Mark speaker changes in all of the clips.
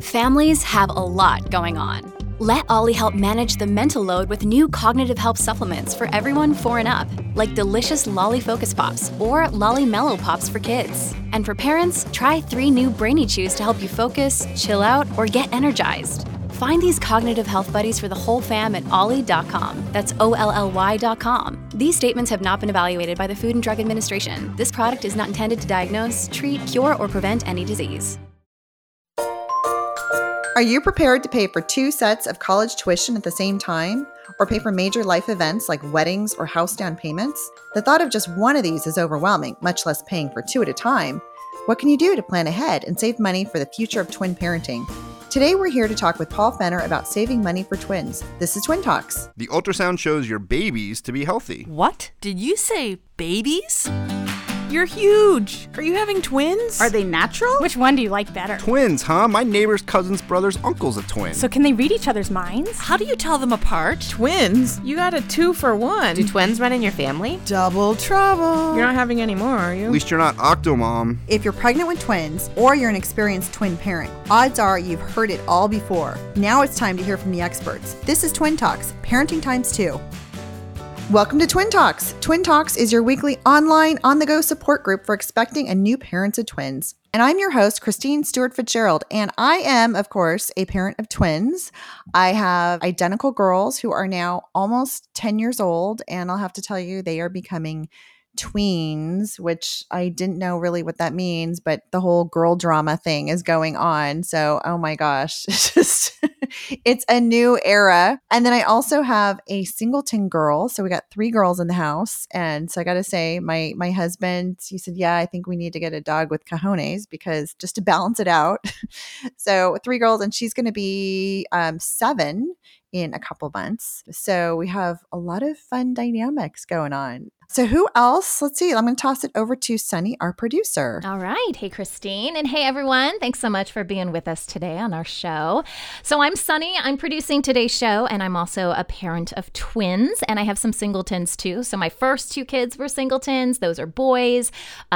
Speaker 1: Families have a lot going on. Let Ollie help manage the mental load with new cognitive help supplements for everyone 4 and up, like delicious Lolly Focus Pops or Lolly Mellow Pops for kids. And for parents, try 3 new Brainy Chews to help you focus, chill out, or get energized. Find these cognitive health buddies for the whole fam at ollie.com. That's OLLY.com. These statements have not been evaluated by the Food and Drug Administration. This product is not intended to diagnose, treat, cure, or prevent any disease.
Speaker 2: Are you prepared to pay for 2 sets of college tuition at the same time? Or pay for major life events like weddings or house down payments? The thought of just one of these is overwhelming, much less paying for 2 at a time. What can you do to plan ahead and save money for the future of twin parenting? Today we're here to talk with Paul Fenner about saving money for twins. This is Twin Talks.
Speaker 3: The ultrasound shows your babies to be healthy.
Speaker 4: What? Did you say babies? You're huge. Are you having twins?
Speaker 5: Are they natural?
Speaker 6: Which one do you like better?
Speaker 3: Twins, huh? My neighbor's cousin's brother's uncle's a twin.
Speaker 6: So can they read each other's minds?
Speaker 4: How do you tell them apart?
Speaker 5: Twins? You got a 2 for 1.
Speaker 7: Do twins run in your family?
Speaker 5: Double trouble. You're not having any more, are you?
Speaker 3: At least you're not Octomom.
Speaker 2: If you're pregnant with twins or you're an experienced twin parent, odds are you've heard it all before. Now it's time to hear from the experts. This is Twin Talks, Parenting Times 2. Welcome to Twin Talks. Twin Talks is your weekly online, on-the-go support group for expecting and new parents of twins. And I'm your host, Christine Stewart Fitzgerald, and I am, of course, a parent of twins. I have identical girls who are now almost 10 years old, and I'll have to tell you, they are becoming tweens, which I didn't know really what that means, but the whole girl drama thing is going on. So, oh my gosh, it's a new era. And then I also have a singleton girl. So we got 3 girls in the house. And so I got to say, my husband, he said, yeah, I think we need to get a dog with cojones because just to balance it out. So 3 girls, and she's going to be 7 in a couple months. So we have a lot of fun dynamics going on. So who else? Let's see. I'm going to toss it over to Sunny, our producer.
Speaker 8: All right. Hey, Christine. And hey, everyone. Thanks so much for being with us today on our show. So I'm Sunny. I'm producing today's show, and I'm also a parent of twins, and I have some singletons too. So my first 2 kids were singletons. Those are boys,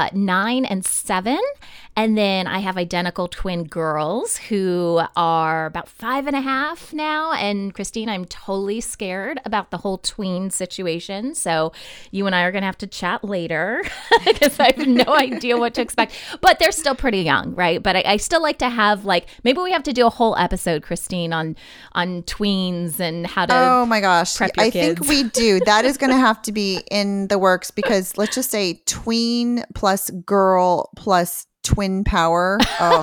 Speaker 8: 9 and 7. And then I have identical twin girls who are about 5.5 now. And Christine, I'm totally scared about the whole tween situation. So you and I are going to have to chat later because I have no idea what to expect. But they're still pretty young, right? But I still like to have maybe we have to do a whole episode, Christine, on tweens and how to
Speaker 2: Oh my gosh.
Speaker 8: prep your
Speaker 2: I
Speaker 8: kids.
Speaker 2: think we do. That is going to have to be in the works because let's just say tween plus girl plus twin power. Oh,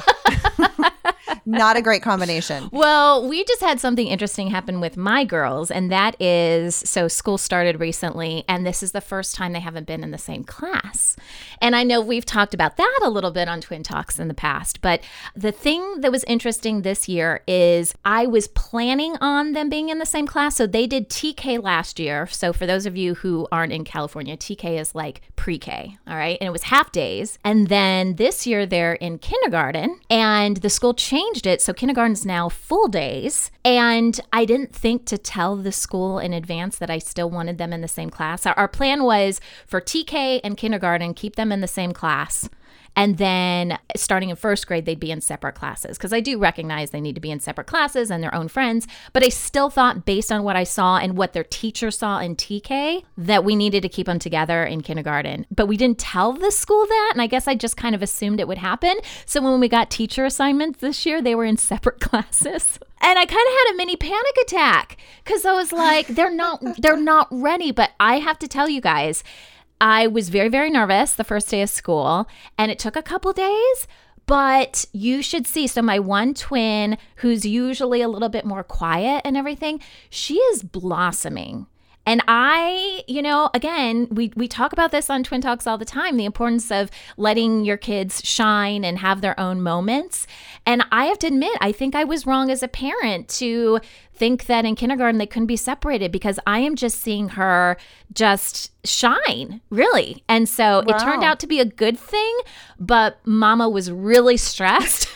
Speaker 2: not a great combination.
Speaker 8: Well, we just had something interesting happen with my girls, and that is, so school started recently, and this is the first time they haven't been in the same class. And I know we've talked about that a little bit on Twin Talks in the past, but the thing that was interesting this year is I was planning on them being in the same class. So they did TK last year. So for those of you who aren't in California, TK is like pre-K, all right? And it was half days. And then this year they're in kindergarten, and the school changed it. So kindergarten's now full days. And I didn't think to tell the school in advance that I still wanted them in the same class. Our plan was for TK and kindergarten, keep them in the same class. And then starting in first grade, they'd be in separate classes because I do recognize they need to be in separate classes and their own friends. But I still thought, based on what I saw and what their teacher saw in TK, that we needed to keep them together in kindergarten. But we didn't tell the school that. And I guess I just kind of assumed it would happen. So when we got teacher assignments this year, they were in separate classes. And I kind of had a mini panic attack because I was like, they're not ready. But I have to tell you guys, I was very, very nervous the first day of school, and it took a couple days, but you should see. So my one twin, who's usually a little bit more quiet and everything, she is blossoming. And I, again, we talk about this on Twin Talks all the time, the importance of letting your kids shine and have their own moments. And I have to admit, I think I was wrong as a parent to think that in kindergarten they couldn't be separated because I am just seeing her just shine, really. And so It turned out to be a good thing, but Mama was really stressed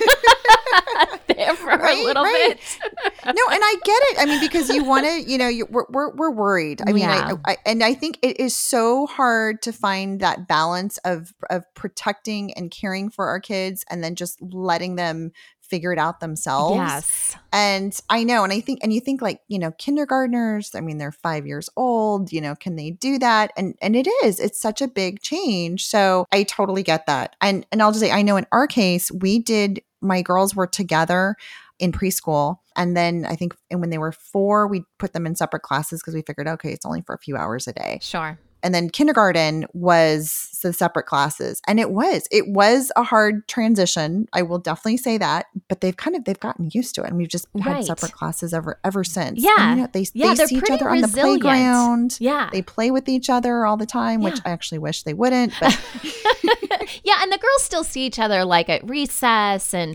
Speaker 8: there for a little bit.
Speaker 2: No, and I get it. I mean, because you want to, we're worried. I mean,
Speaker 8: Yeah.
Speaker 2: I think it is so hard to find that balance of protecting and caring for our kids and then just letting them figure it out themselves.
Speaker 8: Yes.
Speaker 2: And I know, and you think like, kindergartners, I mean, they're 5 years old, can they do that? And it's such a big change. So I totally get that. And I'll just say, I know in our case, my girls were together in preschool. And then I think when they were 4, we put them in separate classes because we figured, okay, it's only for a few hours a day.
Speaker 8: Sure.
Speaker 2: And then kindergarten was the separate classes. And it was a hard transition. I will definitely say that. But they've gotten used to it. And we've just had separate classes ever since.
Speaker 8: Yeah.
Speaker 2: And, they see each other on the playground.
Speaker 8: Yeah.
Speaker 2: They play with each other all the time, which I actually wish they wouldn't. But
Speaker 8: yeah. And the girls still see each other like at recess and,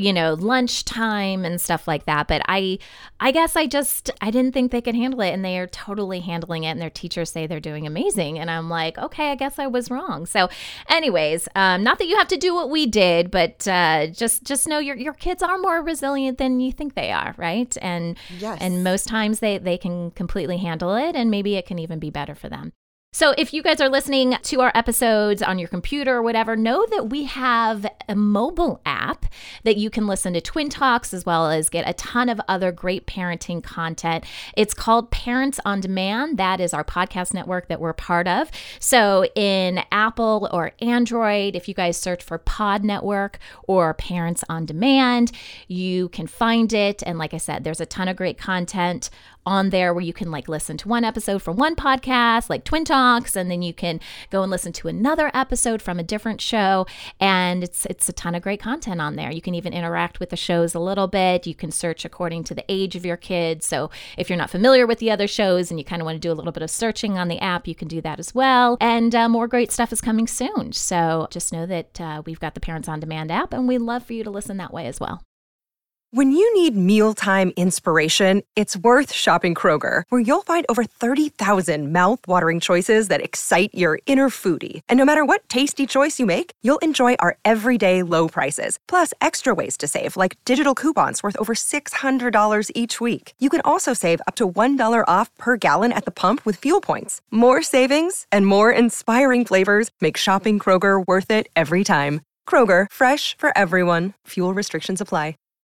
Speaker 8: lunchtime and stuff like that. But I guess I didn't think they could handle it. And they are totally handling it. And their teachers say they're doing amazing. And I'm like, okay, I guess I was wrong. So anyways, not that you have to do what we did, but just know your kids are more resilient than you think they are, right? And and most times they can completely handle it, and maybe it can even be better for them. So if you guys are listening to our episodes on your computer or whatever, know that we have a mobile app that you can listen to Twin Talks as well as get a ton of other great parenting content. It's called Parents on Demand. That is our podcast network that we're part of. So in Apple or Android, if you guys search for Pod Network or Parents on Demand, you can find it. And like I said, there's a ton of great content on there where you can listen to one episode from one podcast, like Twin Talks, and then you can go and listen to another episode from a different show. And it's a ton of great content on there. You can even interact with the shows a little bit. You can search according to the age of your kids. So if you're not familiar with the other shows and you kind of want to do a little bit of searching on the app, you can do that as well. And more great stuff is coming soon. So just know that we've got the Parents on Demand app, and we'd love for you to listen that way as well.
Speaker 7: When you need mealtime inspiration, it's worth shopping Kroger, where you'll find over 30,000 mouth-watering choices that excite your inner foodie. And no matter what tasty choice you make, you'll enjoy our everyday low prices, plus extra ways to save, like digital coupons worth over $600 each week. You can also save up to $1 off per gallon at the pump with fuel points. More savings and more inspiring flavors make shopping Kroger worth it every time. Kroger, fresh for everyone. Fuel restrictions apply.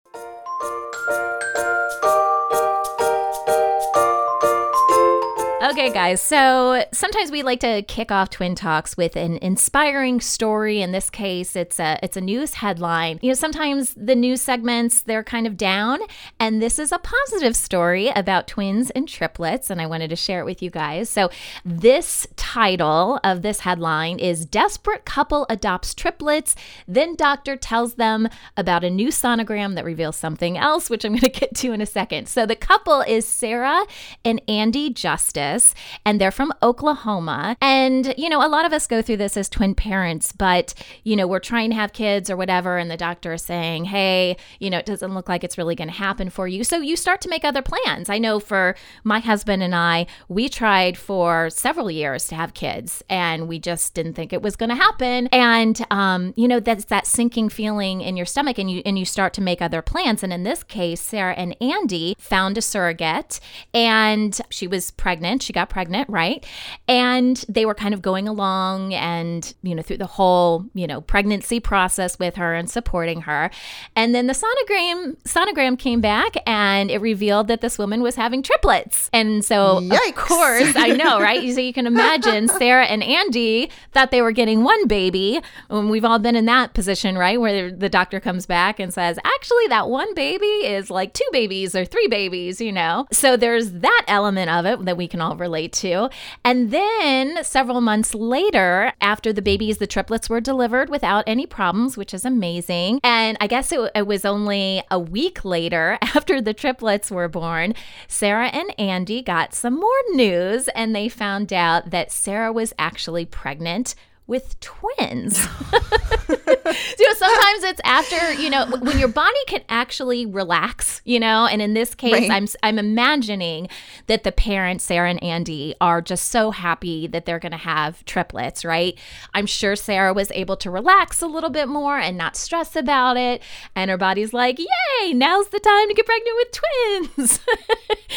Speaker 8: Okay, guys, so sometimes we like to kick off Twin Talks with an inspiring story. In this case, it's a news headline. Sometimes the news segments, they're kind of down, and this is a positive story about twins and triplets, and I wanted to share it with you guys. So this title of this headline is Desperate Couple Adopts Triplets, Then Doctor Tells Them About a New Sonogram That Reveals Something Else, which I'm going to get to in a second. So the couple is Sarah and Andy Justice, and they're from Oklahoma. And, a lot of us go through this as twin parents, but, we're trying to have kids or whatever, and the doctor is saying, hey, it doesn't look like it's really going to happen for you. So you start to make other plans. I know for my husband and I, we tried for several years to have kids, and we just didn't think it was going to happen. And, that's that sinking feeling in your stomach, and you start to make other plans. And in this case, Sarah and Andy found a surrogate, and she was pregnant. She got pregnant, right? And they were kind of going along and, through the whole, pregnancy process with her and supporting her. And then the sonogram came back, and it revealed that this woman was having triplets. And so,
Speaker 2: Yikes.
Speaker 8: Of course, I know, right? So you can imagine Sarah and Andy thought they were getting one baby. And we've all been in that position, right? Where the doctor comes back and says, actually, that one baby is like 2 babies or 3 babies, So there's that element of it that we can all relate to. And then several months later, after the triplets were delivered without any problems, which is amazing. And I guess it was only a week later, after the triplets were born, Sarah and Andy got some more news, and they found out that Sarah was actually pregnant with twins. Sometimes it's after, when your body can actually relax, and in this case, right. I'm imagining that the parents, Sarah and Andy, are just so happy that they're going to have triplets, right? I'm sure Sarah was able to relax a little bit more and not stress about it. And her body's like, yay, now's the time to get pregnant with twins.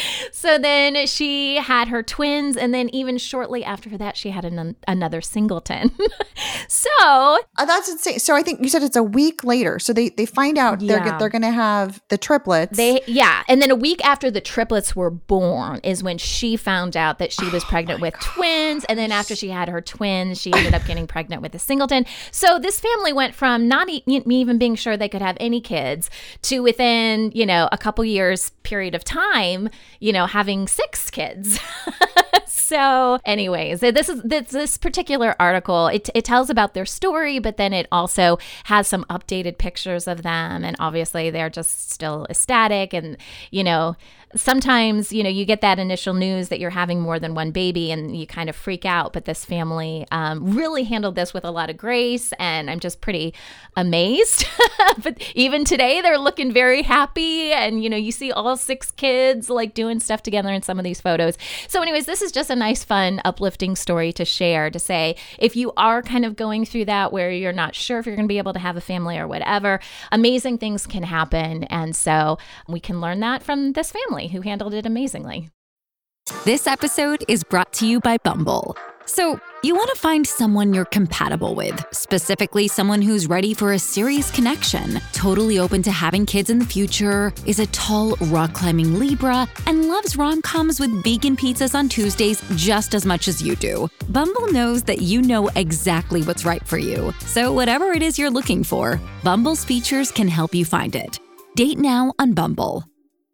Speaker 8: So then she had her twins, and then even shortly after that, she had another singleton. So
Speaker 2: that's insane. So I think you said it's a week later. So they find out they're going to have the triplets.
Speaker 8: And then a week after the triplets were born is when she found out that she was pregnant with twins. And then after she had her twins, she ended up getting pregnant with a singleton. So this family went from not even being sure they could have any kids to within, a couple years period of time, having 6 kids. So anyways, this particular article, it tells about their story, but then it also has some updated pictures of them. And obviously they're just still ecstatic. And, sometimes, you get that initial news that you're having more than one baby and you kind of freak out. But this family really handled this with a lot of grace. And I'm just pretty amazed. But even today, they're looking very happy. And, you see all 6 kids like doing stuff together in some of these photos. So anyways, this is just a nice, fun, uplifting story to share, to say, if you are kind of going through that where you're not sure if you're going to be able to have a family or whatever, amazing things can happen. And so we can learn that from this family who handled it amazingly.
Speaker 9: This episode is brought to you by Bumble. So, you want to find someone you're compatible with, specifically someone who's ready for a serious connection, totally open to having kids in the future, is a tall, rock-climbing Libra, and loves rom-coms with vegan pizzas on Tuesdays just as much as you do. Bumble knows that you know exactly what's right for you. So whatever it is you're looking for, Bumble's features can help you find it. Date now on Bumble.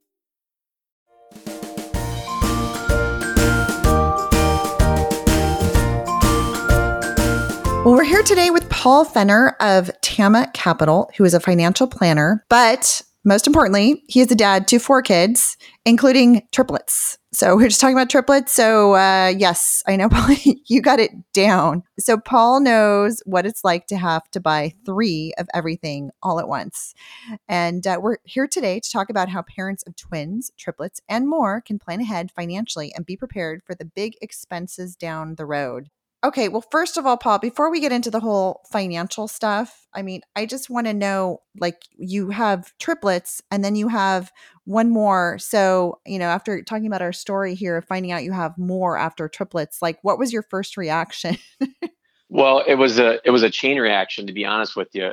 Speaker 2: Well, we're here today with Paul Fenner of Tama Capital, who is a financial planner, but most importantly, he is a dad to 4 kids, including triplets. So we're just talking about triplets. So yes, I know, Paul, you got it down. So Paul knows what it's like to have to buy 3 of everything all at once. And we're here today to talk about how parents of twins, triplets, and more can plan ahead financially and be prepared for the big expenses down the road. Okay, well, first of all, Paul, before we get into the whole financial stuff, I just want to know, like, you have triplets and then you have one more. So, after talking about our story here of finding out you have more after triplets, like, what was your first reaction?
Speaker 10: Well, it was a chain reaction, to be honest with you.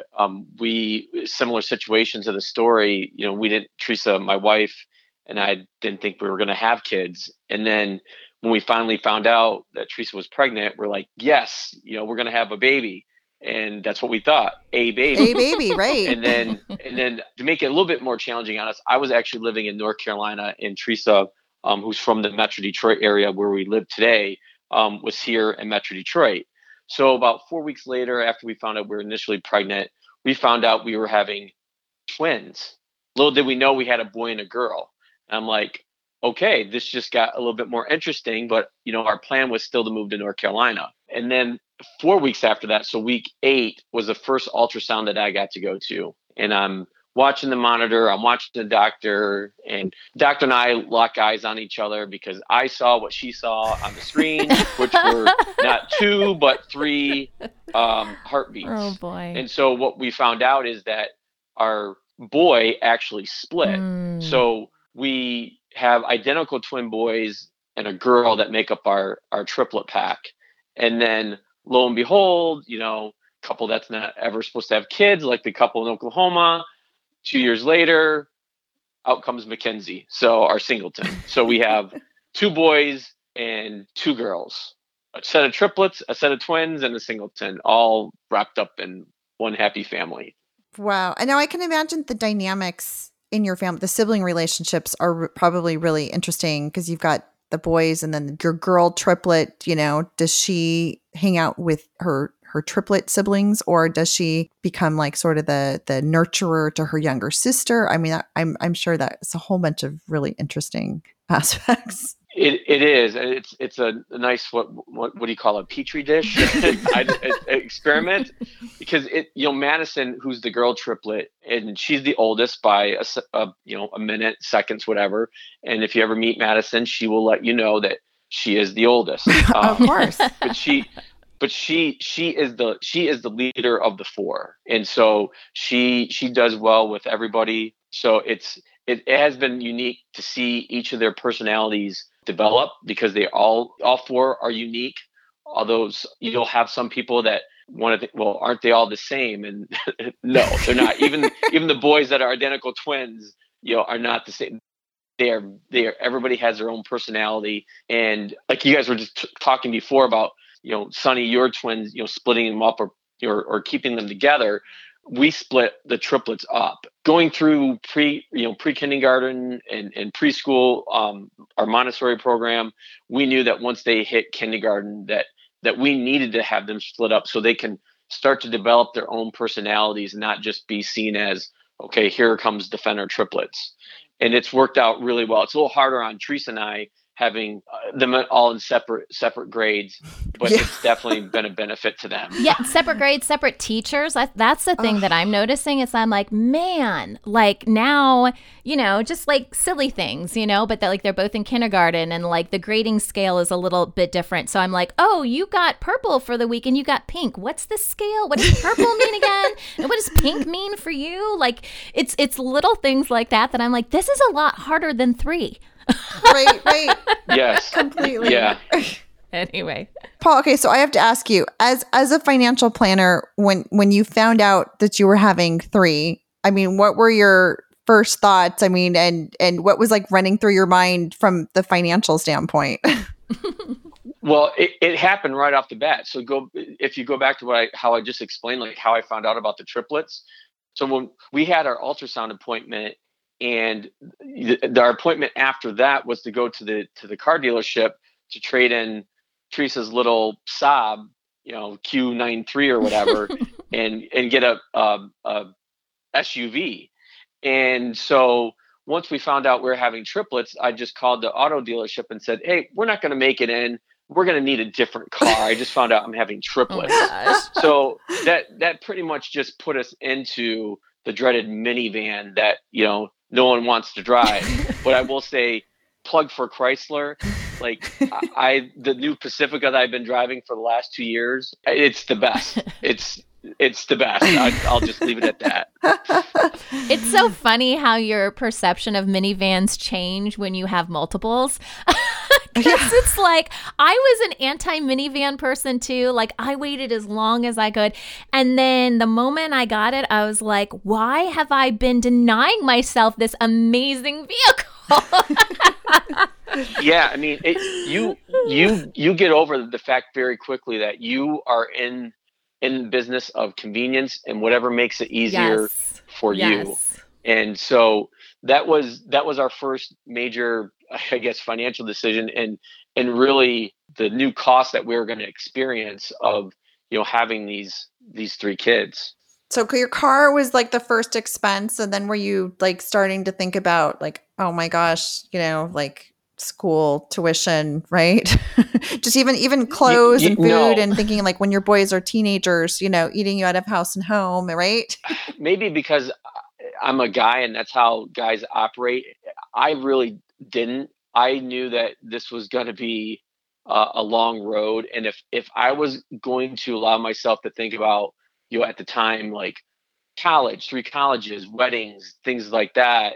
Speaker 10: Similar situations to the story, Teresa, my wife, and I didn't think we were going to have kids. And then when we finally found out that Teresa was pregnant, we're like, yes, we're going to have a baby. And that's what we thought, a baby,
Speaker 2: right.
Speaker 10: And then to make it a little bit more challenging on us, I was actually living in North Carolina, and Teresa, who's from the Metro Detroit area where we live today, was here in Metro Detroit. So about 4 weeks later, after we found out we were initially pregnant, we found out we were having twins. Little did we know we had a boy and a girl. And I'm like, okay, this just got a little bit more interesting, but our plan was still to move to North Carolina. And then 4 weeks after that, so week 8 was the first ultrasound that I got to go to. And I'm watching the monitor, I'm watching the doctor, and the doctor and I lock eyes on each other because I saw what she saw on the screen, which were not 2, but 3 heartbeats.
Speaker 8: Oh boy.
Speaker 10: And so what we found out is that our boy actually split. So we have identical twin boys and a girl that make up our triplet pack. And then lo and behold, couple that's not ever supposed to have kids, like the couple in Oklahoma, 2 years later, out comes Mackenzie. So our singleton. So we have 2 boys and 2 girls, a set of triplets, a set of twins, and a singleton, all wrapped up in one happy family.
Speaker 2: Wow. And now I can imagine the dynamics in your family, the sibling relationships are probably really interesting because you've got the boys and then your girl triplet, does she hang out with her triplet siblings, or does she become like sort of the nurturer to her younger sister? I'm sure that's a whole bunch of really interesting aspects.
Speaker 10: It is. It's a nice what do you call it? Petri dish experiment, because Madison, who's the girl triplet, and she's the oldest by a minute, seconds, whatever. And if you ever meet Madison, she will let you know that she is the oldest.
Speaker 2: Of course.
Speaker 10: But she is the leader of the 4, and so she does well with everybody. So it has been unique to see each of their personalities develop, because they all four are unique. Although you'll have some people that want to think, well, aren't they all the same? And no, they're not. Even the boys that are identical twins, are not the same. They are. Everybody has their own personality, and like you guys were just talking before about, Sonny, your twins, splitting them up or keeping them together. We split the triplets up. Going through pre-kindergarten and preschool, our Montessori program, we knew that once they hit kindergarten that we needed to have them split up so they can start to develop their own personalities, not just be seen as, okay, here comes the Fenner triplets. And it's worked out really well. It's a little harder on Teresa and I, having them all in separate grades, but it's definitely been a benefit to them.
Speaker 8: Yeah, separate grades, separate teachers. That's the thing that I'm noticing is I'm like, man, like now, just like silly things, but they're both in kindergarten and like the grading scale is a little bit different. So I'm like, oh, you got purple for the week and you got pink. What's the scale? What does purple mean again? And what does pink mean for you? Like it's little things like that I'm like, this is a lot harder than 3.
Speaker 2: Right.
Speaker 10: Yes.
Speaker 2: Completely.
Speaker 10: Yeah.
Speaker 8: Anyway,
Speaker 2: Paul, okay, so I have to ask you, as a financial planner, when you found out that you were having 3, I mean, what were your first thoughts? I mean, and what was like running through your mind from the financial standpoint?
Speaker 10: Well, it happened right off the bat. So if you go back to how I just explained, like how I found out about the triplets. So when we had our ultrasound appointment, and our appointment after that was to go to the car dealership to trade in Teresa's little Saab, Q93 or whatever, and get a SUV. And so once we found out we were having triplets, I just called the auto dealership and said, hey, we're not going to make it in. We're going to need a different car. I just found out I'm having triplets. So that pretty much just put us into the dreaded minivan that, no one wants to drive. But I will say, plug for Chrysler. Like the new Pacifica that I've been driving for the last 2 years, it's the best. It's the best. I'll just leave it at that.
Speaker 8: It's so funny how your perception of minivans change when you have multiples. Because it's like, I was an anti-minivan person too. Like, I waited as long as I could. And then the moment I got it, I was like, why have I been denying myself this amazing vehicle?
Speaker 10: Yeah, I mean, you get over the fact very quickly that you are in the business of convenience and whatever makes it easier for you. And so that was our first major, I guess, financial decision, and really the new cost that we were going to experience of, having these 3 kids.
Speaker 2: So your car was like the first expense, and then were you like starting to think about like, oh my gosh, like school tuition, right? Just even clothes and food, and thinking like when your boys are teenagers, eating you out of house and home, right?
Speaker 10: Maybe because I'm a guy and that's how guys operate. I really didn't. I knew that this was going to be a long road. And if I was going to allow myself to think about, at the time, like college, 3 colleges, weddings, things like that,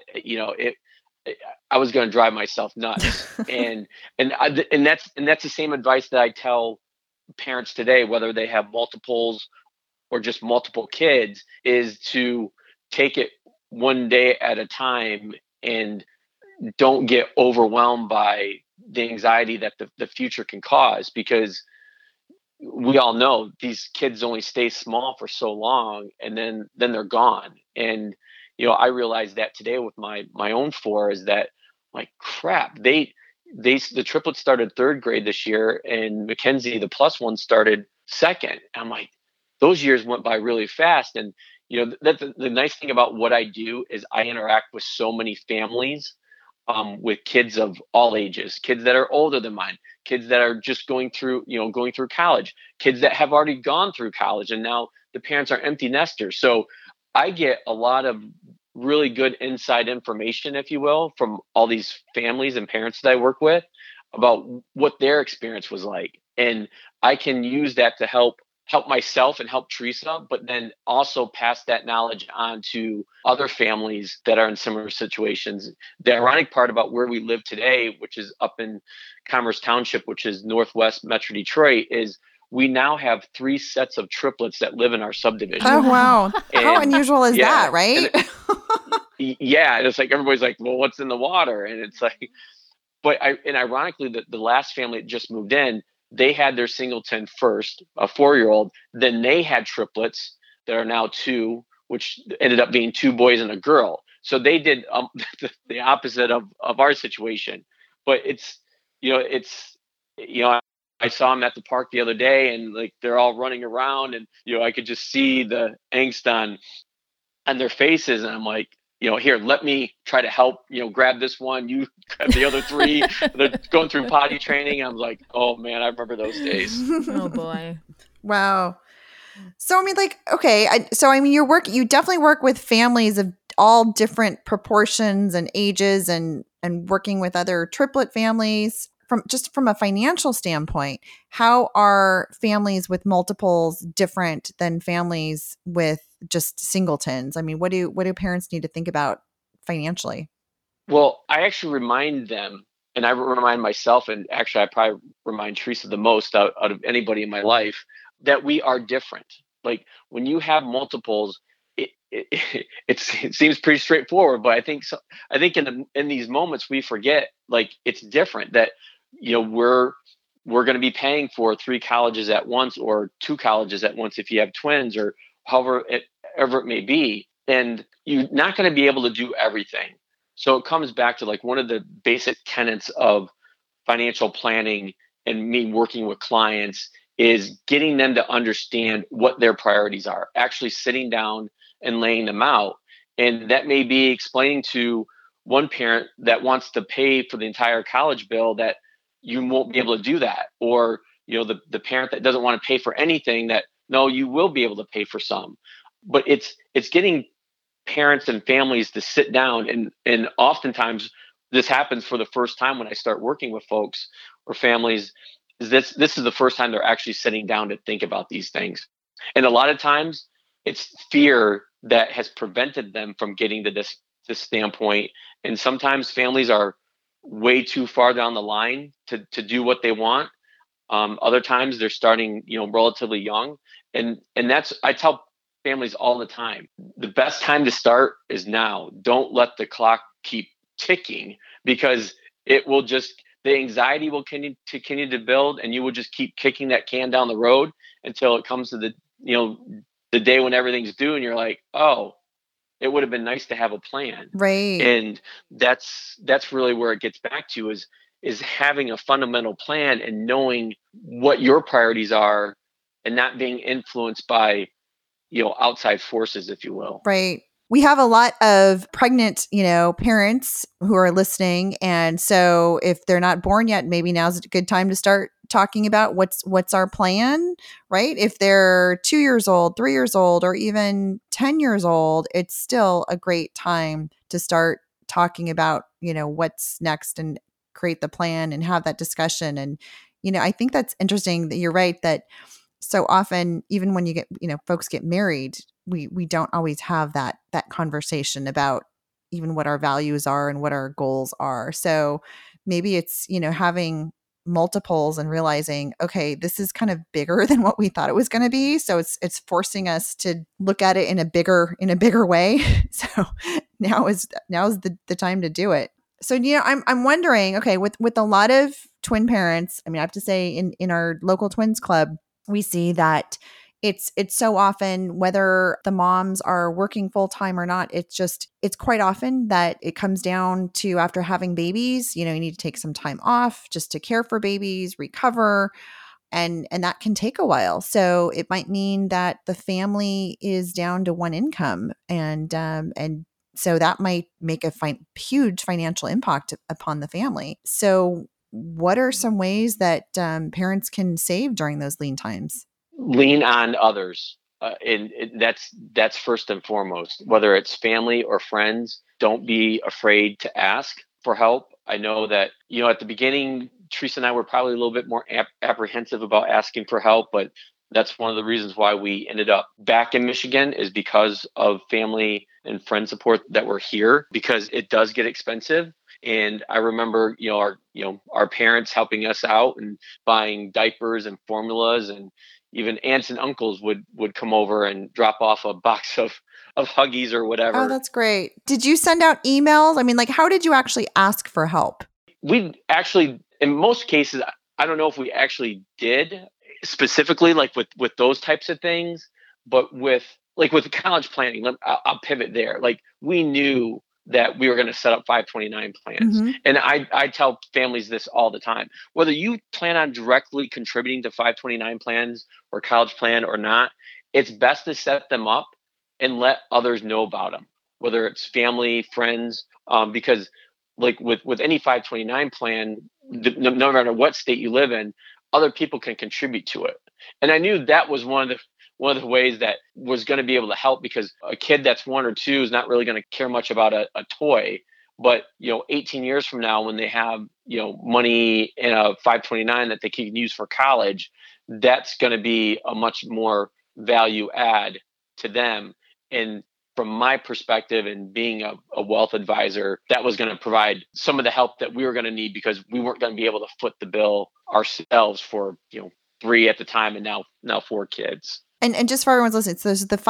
Speaker 10: I was going to drive myself nuts. and that's the same advice that I tell parents today, whether they have multiples or just multiple kids, is to take it one day at a time and don't get overwhelmed by the anxiety that the future can cause, because we all know these kids only stay small for so long, and then they're gone. And I realized that today with my own 4 is that, like, crap, the triplets started 3rd grade this year, and Mackenzie, the plus one, started 2nd. I'm like, those years went by really fast. And the nice thing about what I do is I interact with so many families, with kids of all ages, kids that are older than mine, kids that are just going through college, kids that have already gone through college, and now the parents are empty nesters. So I get a lot of really good inside information, if you will, from all these families and parents that I work with about what their experience was like. And I can use that to help help myself and help Teresa, but then also pass that knowledge on to other families that are in similar situations. The ironic part about where we live today, which is up in Commerce Township, which is northwest Metro Detroit, is we now have 3 sets of triplets that live in our subdivision.
Speaker 2: Oh, wow. How unusual is that, right?
Speaker 10: And it's like, everybody's like, well, what's in the water? And it's like, and ironically, the last family that just moved in, they had their singleton first, a 4-year-old. Then they had triplets that are now 2, which ended up being 2 boys and a girl. So they did the opposite of our situation. But I saw them at the park the other day, and like they're all running around, and I could just see the angst on their faces, and I'm like, here, let me try to help, grab this one, you grab the other 3. They're going through potty training. I'm like, oh man, I remember those days.
Speaker 8: Oh boy.
Speaker 2: Wow. So, I mean, like, okay. You definitely work with families of all different proportions and ages and working with other triplet families. From a financial standpoint, how are families with multiples different than families with just singletons? I mean, what do parents need to think about financially?
Speaker 10: Well, I actually remind them, and I remind myself, and actually I probably remind Teresa the most out of anybody in my life, that we are different. Like when you have multiples, it seems pretty straightforward, but I think in these moments we forget, like, it's different, that we're going to be paying for 3 colleges at once, or 2 colleges at once if you have twins, or however it may be, and you're not going to be able to do everything. So it comes back to, like, one of the basic tenets of financial planning and me working with clients is getting them to understand what their priorities are, actually sitting down and laying them out. And that may be explaining to one parent that wants to pay for the entire college bill that you won't be able to do that. Or, the parent that doesn't want to pay for anything, that no, you will be able to pay for some. But it's getting parents and families to sit down, and oftentimes this happens for the first time when I start working with folks or families, is this is the first time they're actually sitting down to think about these things. And a lot of times it's fear that has prevented them from getting to this standpoint. And sometimes families are way too far down the line to do what they want. Other times they're starting, relatively young. And I tell families all the time, the best time to start is now. Don't let the clock keep ticking, because the anxiety will continue to build, and you will just keep kicking that can down the road until it comes to the day when everything's due, and you're like, oh, it would have been nice to have a plan.
Speaker 2: Right.
Speaker 10: And that's really where it gets back to is having a fundamental plan and knowing what your priorities are, and not being influenced by, outside forces, if you will.
Speaker 2: Right. We have a lot of pregnant, parents who are listening. And so if they're not born yet, maybe now's a good time to start talking about what's our plan, right? If they're 2 years old, 3 years old, or even 10 years old, it's still a great time to start talking about, what's next, and create the plan and have that discussion. And, I think that's interesting that you're right, that so often, even when you get, folks get married, we don't always have that conversation about even what our values are and what our goals are. So maybe it's, having multiples and realizing, okay, this is kind of bigger than what we thought it was going to be. So it's forcing us to look at it in a bigger way. So now is the time to do it. So, I'm wondering, okay, with a lot of twin parents, I mean, I have to say in our local twins club, we see that it's so often, whether the moms are working full time or not, it's quite often that it comes down to, after having babies, you need to take some time off just to care for babies, recover, and that can take a while. So it might mean that the family is down to one income, and so that might make a huge financial impact upon the family. So what are some ways that parents can save during those lean times?
Speaker 10: Lean on others. And that's first and foremost, whether it's family or friends. Don't be afraid to ask for help. I know that, at the beginning, Teresa and I were probably a little bit more apprehensive about asking for help, but That's one of the reasons why we ended up back in Michigan, is because of family and friend support that were here, because it does get expensive. And I remember, our parents helping us out and buying diapers and formulas, and even aunts and uncles would come over and drop off a box of Huggies or whatever.
Speaker 2: Oh, that's great. Did you send out emails? I mean, like, how did you actually ask for help?
Speaker 10: We actually, in most cases, I don't know if we actually did specifically like with those types of things, but with college planning, I'll pivot there. Like, we knew that we were going to set up 529 plans.
Speaker 2: Mm-hmm.
Speaker 10: And I tell families this all the time, whether you plan on directly contributing to 529 plans or college plan or not, it's best to set them up and let others know about them, whether it's family, friends, because like with any 529 plan, no matter what state you live in, other people can contribute to it. And I knew that was one of the ways that was going to be able to help, because a kid that's 1 or 2 is not really going to care much about a toy. But, 18 years from now, when they have, money in a 529 that they can use for college, that's going to be a much more value add to them. And from my perspective, and being a wealth advisor, that was going to provide some of the help that we were going to need, because we weren't going to be able to foot the bill ourselves for, 3 at the time, and now 4 kids.
Speaker 2: And just for everyone's listening, so there's the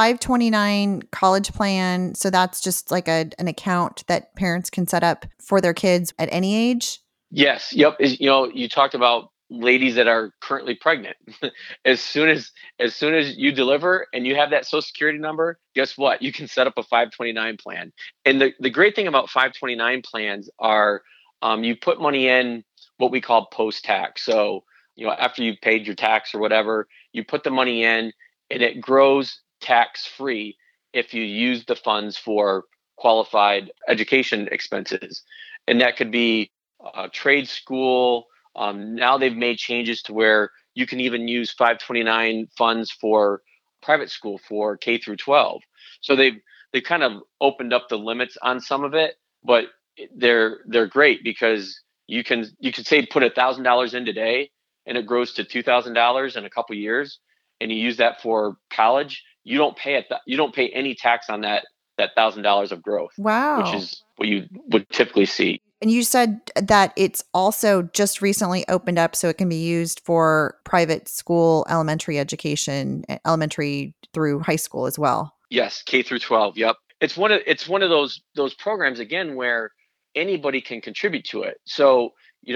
Speaker 2: 529 college plan. So that's just like an account that parents can set up for their kids at any age?
Speaker 10: Yes. Yep. You talked about ladies that are currently pregnant. as soon as you deliver and you have that Social Security number, guess what? You can set up a 529 plan. And the great thing about 529 plans are you put money in what we call post-tax. So, after you've paid your tax or whatever, you put the money in, and it grows tax-free if you use the funds for qualified education expenses. And that could be trade school. Now they've made changes to where you can even use 529 funds for private school for K through 12. So they've kind of opened up the limits on some of it, but they're great, because you can say put $1,000 in today and it grows to $2,000 in a couple of years, and you use that for college. You don't pay any tax on that $1,000 of growth.
Speaker 2: Wow.
Speaker 10: Which is what you would typically see.
Speaker 2: And you said that it's also just recently opened up so it can be used for private school elementary education, elementary through high school as well.
Speaker 10: Yes, K through 12. Yep. It's one of those programs, again, where anybody can contribute to it. So,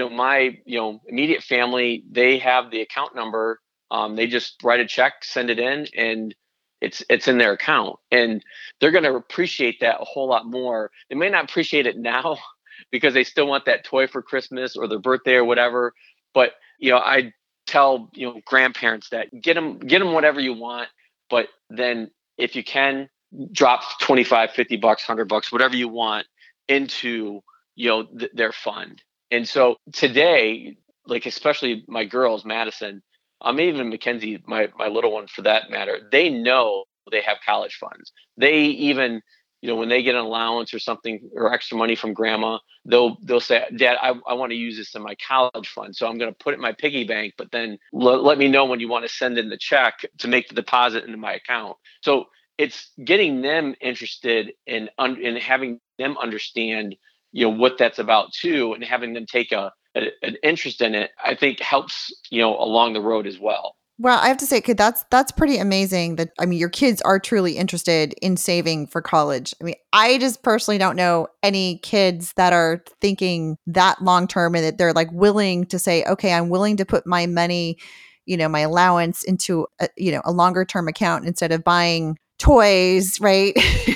Speaker 10: my immediate family, they have the account number. They just write a check, send it in, and it's in their account. And they're going to appreciate that a whole lot more. They may not appreciate it now, because they still want that toy for Christmas or their birthday or whatever. But, I tell, grandparents that get them whatever you want. But then if you can, drop $25, $50, $100, whatever you want into, their fund. And so today, like, especially my girls, Madison, even Mackenzie, my little one for that matter, they know they have college funds. They even, when they get an allowance or something or extra money from grandma, they'll say, Dad, I want to use this in my college fund. So I'm going to put it in my piggy bank, but then let me know when you want to send in the check to make the deposit into my account. So it's getting them interested in having them understand, what that's about too, and having them take an interest in it, I think helps, along the road as well.
Speaker 2: Well, I have to say, that's pretty amazing that, your kids are truly interested in saving for college. I just personally don't know any kids that are thinking that long-term and that they're like willing to say, okay, I'm willing to put my money, my allowance into a longer term account instead of buying toys, right?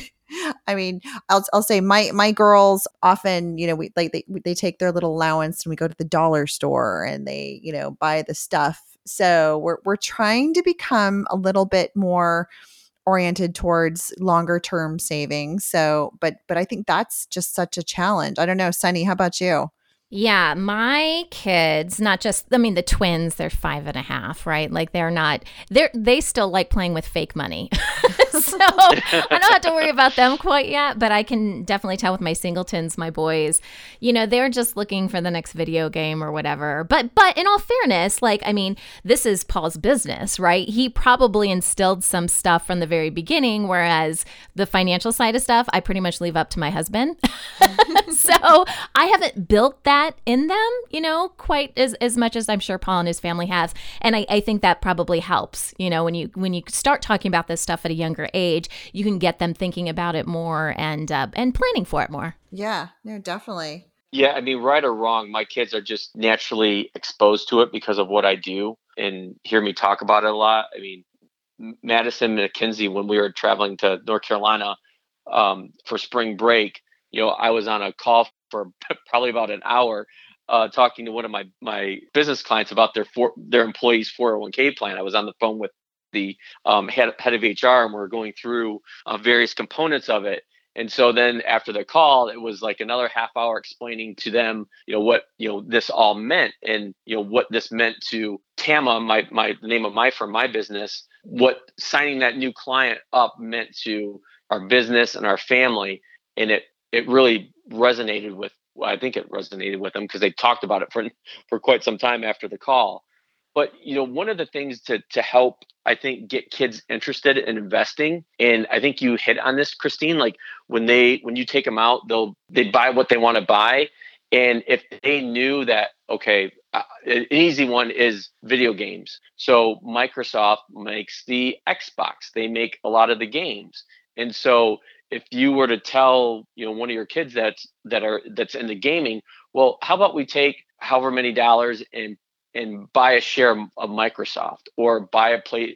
Speaker 2: I'll say my girls often, they take their little allowance and we go to the dollar store and they, buy the stuff. So we're trying to become a little bit more oriented towards longer term savings. So, but I think that's just such a challenge. I don't know, Sunny, how about you?
Speaker 8: Yeah, my kids, not just, I mean, the twins, they're 5.5, right? Like they still like playing with fake money. So I don't have to worry about them quite yet, but I can definitely tell with my singletons, my boys, they're just looking for the next video game or whatever. But in all fairness, like, I mean, this is Paul's business, right? He probably instilled some stuff from the very beginning, whereas the financial side of stuff, I pretty much leave up to my husband. So I haven't built that in them, quite as much as I'm sure Paul and his family have. And I think that probably helps, when you start talking about this stuff at a younger age, you can get them thinking about it more and planning for it more.
Speaker 2: Yeah, no, definitely.
Speaker 10: Yeah, I mean, right or wrong, my kids are just naturally exposed to it because of what I do and hear me talk about it a lot. I mean, Madison and Mackenzie, when we were traveling to North Carolina for spring break, I was on a call for probably about an hour talking to one of my business clients about their employees' 401k plan. I was on the phone with the head of HR, and we're going through various components of it. And so then after the call, it was like another half hour explaining to them, what, this all meant and, what this meant to Tama, the name of my firm, my business, what signing that new client up meant to our business and our family. And it really resonated with, I think it resonated with them because they talked about it for quite some time after the call. But, one of the things to help, I think, get kids interested in investing, and I think you hit on this, Christine, like when you take them out, they buy what they want to buy. And if they knew that, okay, an easy one is video games. So Microsoft makes the Xbox. They make a lot of the games. And so if you were to tell, one of your kids that's in the gaming, well, how about we take however many dollars and buy a share of Microsoft, or buy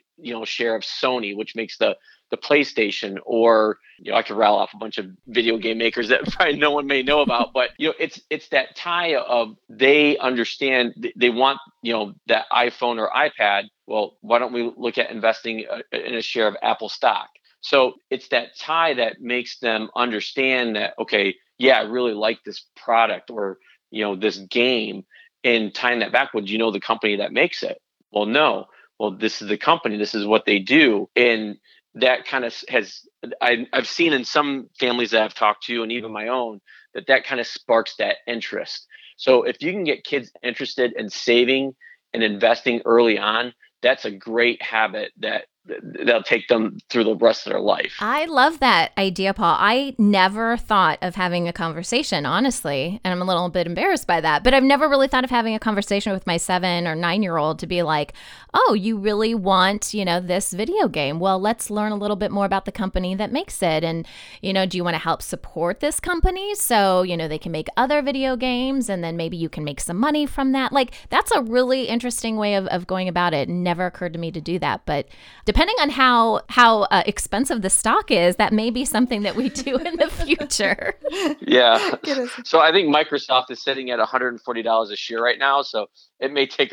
Speaker 10: a share of Sony, which makes the PlayStation, or, I could rattle off a bunch of video game makers that probably no one may know about, but, it's that tie of they understand, they want, that iPhone or iPad. Well, why don't we look at investing in a share of Apple stock? So it's that tie that makes them understand that, okay, yeah, I really like this product or, this game, and tying that back. Well, do you know the company that makes it? Well, no. Well, this is the company. This is what they do. And that kind of I've seen in some families that I've talked to, and even my own, that kind of sparks that interest. So if you can get kids interested in saving and investing early on, that's a great habit that'll take them through the rest of their life.
Speaker 8: I love that idea, Paul. I never thought of having a conversation, honestly, and I'm a little bit embarrassed by that, but I've never really thought of having a conversation with my 7 or 9-year-old to be like, oh, you really want, this video game? Well, let's learn a little bit more about the company that makes it. And, do you want to help support this company so, they can make other video games, and then maybe you can make some money from that? Like, that's a really interesting way of going about it. It never occurred to me to do that. But depending on how expensive the stock is, that may be something that we do in the future.
Speaker 10: Yeah. So I think Microsoft is sitting at $140 a share right now. So it may take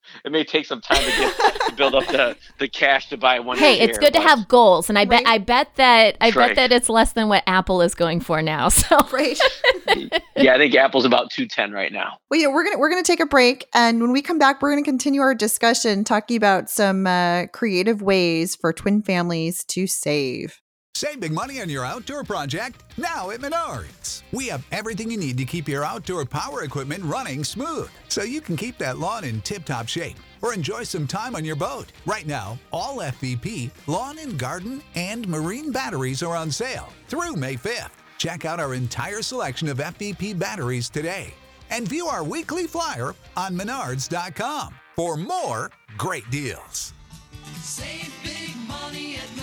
Speaker 10: some time to build up the cash to buy one.
Speaker 8: Hey,
Speaker 10: share,
Speaker 8: it's good to have goals, and I bet that it's less than what Apple is going for now. So
Speaker 2: Right.
Speaker 10: Yeah, I think Apple's about 210 right now.
Speaker 2: Well, we're gonna take a break, and when we come back, we're gonna continue our discussion talking about some creative ways for twin families to save.
Speaker 11: Save big money on your outdoor project now at Menards. We have everything you need to keep your outdoor power equipment running smooth, so you can keep that lawn in tip-top shape or enjoy some time on your boat. Right now, all FVP, lawn and garden, and marine batteries are on sale through May 5th. Check out our entire selection of FVP batteries today and view our weekly flyer on Menards.com for more great deals.
Speaker 12: Save big money at Menards.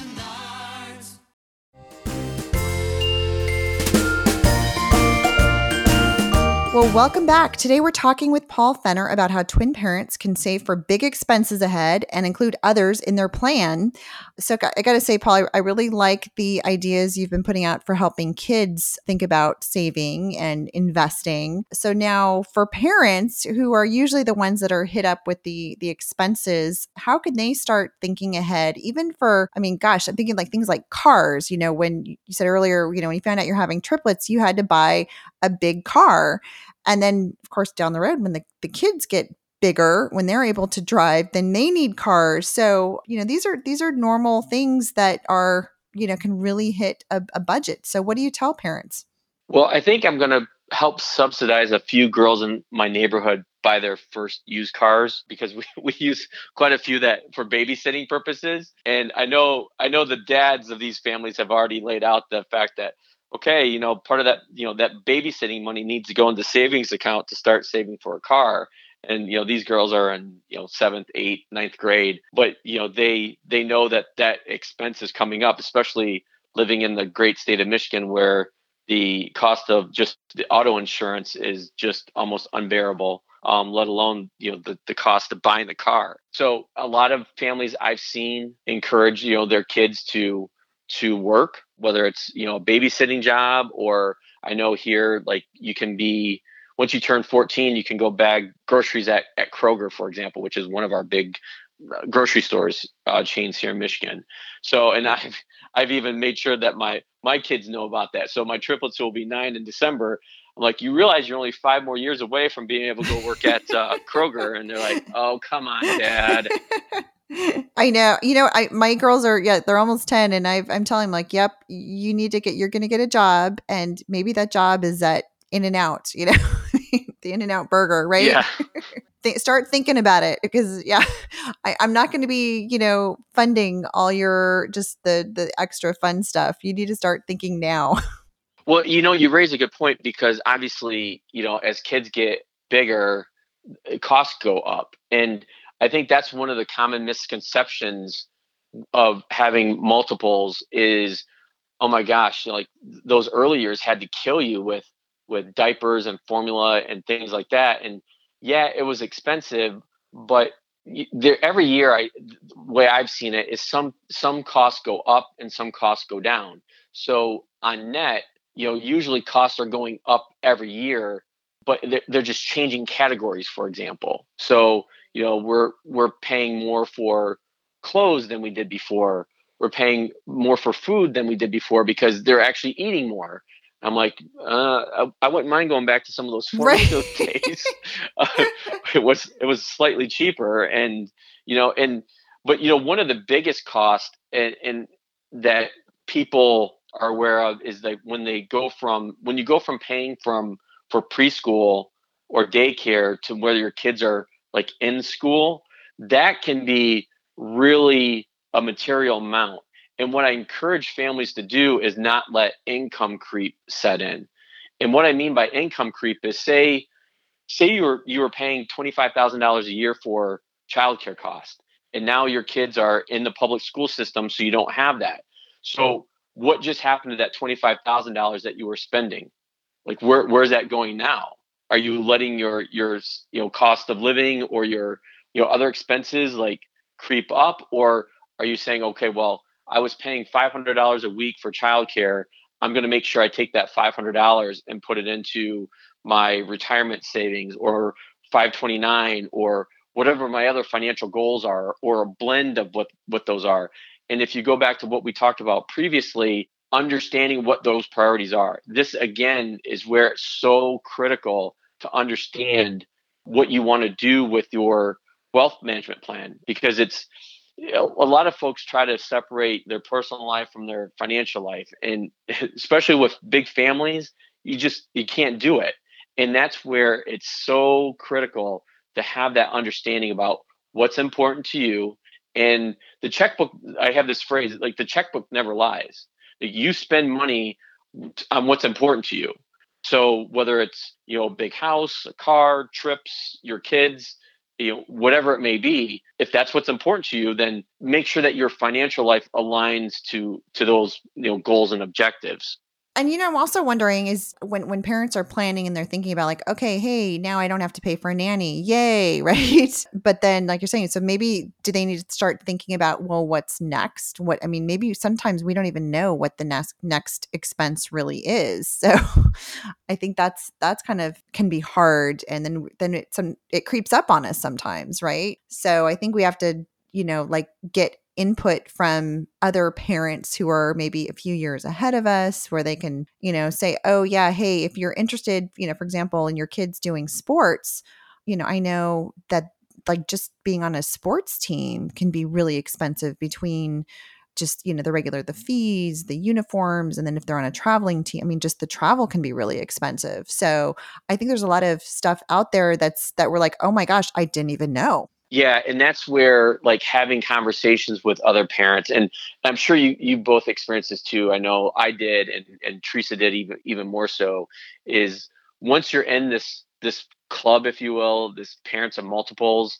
Speaker 2: Well, welcome back. Today we're talking with Paul Fenner about how twin parents can save for big expenses ahead and include others in their plan. So I got to say, Paul, I really like the ideas you've been putting out for helping kids think about saving and investing. So now for parents who are usually the ones that are hit up with the expenses, how can they start thinking ahead? Even for, I'm thinking like things like cars. When you said earlier, when you found out you're having triplets, you had to buy a big car. And then, of course, down the road, when the kids get bigger, when they're able to drive, then they need cars. So, these are normal things that are, can really hit a budget. So what do you tell parents?
Speaker 10: Well, I think I'm going to help subsidize a few girls in my neighborhood buy their first used cars, because we use quite a few that for babysitting purposes. And I know the dads of these families have already laid out the fact that, okay, part of that, that babysitting money needs to go into savings account to start saving for a car. And, these girls are in, 7th, 8th, 9th grade, but, they know that expense is coming up, especially living in the great state of Michigan, where the cost of just the auto insurance is just almost unbearable, let alone, the cost of buying the car. So a lot of families I've seen encourage, their kids to work, whether it's, a babysitting job, or I know here, like, you can be, once you turn 14, you can go bag groceries at Kroger, for example, which is one of our big grocery stores chains here in Michigan. So, and I've even made sure that my kids know about that. So my triplets will be 9 in December. I'm like, you realize you're only 5 more years away from being able to go work at Kroger. And they're like, oh, come on, Dad.
Speaker 2: I know. My girls are, they're almost 10, and I'm telling them, like, yep, you're going to get a job, and maybe that job is at In-N-Out, the In-N-Out burger, right?
Speaker 10: Yeah.
Speaker 2: Start thinking about it, because I'm not going to be, funding all your, just the extra fun stuff. You need to start thinking now.
Speaker 10: Well, you raise a good point, because obviously, as kids get bigger, costs go up. And I think that's one of the common misconceptions of having multiples is, oh my gosh, like those early years had to kill you with diapers and formula and things like that. And yeah, it was expensive, but every year, the way I've seen it is some costs go up and some costs go down. So on net, usually costs are going up every year, but they're just changing categories, for example. So, we're paying more for clothes than we did before. We're paying more for food than we did before, because they're actually eating more. I'm like, I wouldn't mind going back to some of those formula days. It was slightly cheaper, but one of the biggest costs and that people are aware of is that when you go from paying for preschool or daycare to whether your kids are like in school, that can be really a material amount. And what I encourage families to do is not let income creep set in. And what I mean by income creep is say you were paying $25,000 a year for childcare costs, and now your kids are in the public school system, so you don't have that. So what just happened to that $25,000 that you were spending? Like, where's that going now? Are you letting your cost of living or your other expenses like creep up, or are you saying, okay, well, I was paying $500 a week for childcare. I'm going to make sure I take that $500 and put it into my retirement savings or 529 or whatever my other financial goals are, or a blend of what those are. And if you go back to what we talked about previously, understanding what those priorities are. This, again, is where it's so critical to understand what you want to do with your wealth management plan, because it's, a lot of folks try to separate their personal life from their financial life. And especially with big families, you can't do it. And that's where it's so critical to have that understanding about what's important to you. And the checkbook, I have this phrase, like the checkbook never lies. You spend money on what's important to you. So whether it's, a big house, a car, trips, your kids, whatever it may be, if that's what's important to you, then make sure that your financial life aligns to those, goals and objectives.
Speaker 2: And, I'm also wondering is when parents are planning and they're thinking about like, okay, hey, now I don't have to pay for a nanny. Yay. Right. But then like you're saying, so maybe do they need to start thinking about, well, what's next? Maybe sometimes we don't even know what the next expense really is. So I think that's kind of can be hard. And then it creeps up on us sometimes. Right. So I think we have to, get input from other parents who are maybe a few years ahead of us, where they can, say, oh yeah, hey, if you're interested, for example, in your kids doing sports, I know that like just being on a sports team can be really expensive between just, the fees, the uniforms, and then if they're on a traveling team, I mean, just the travel can be really expensive. So I think there's a lot of stuff out there that we're like, oh my gosh, I didn't even know.
Speaker 10: Yeah, and that's where like having conversations with other parents, and I'm sure you both experienced this too. I know I did, and Teresa did even more so. Is once you're in this club, if you will, this parents of multiples,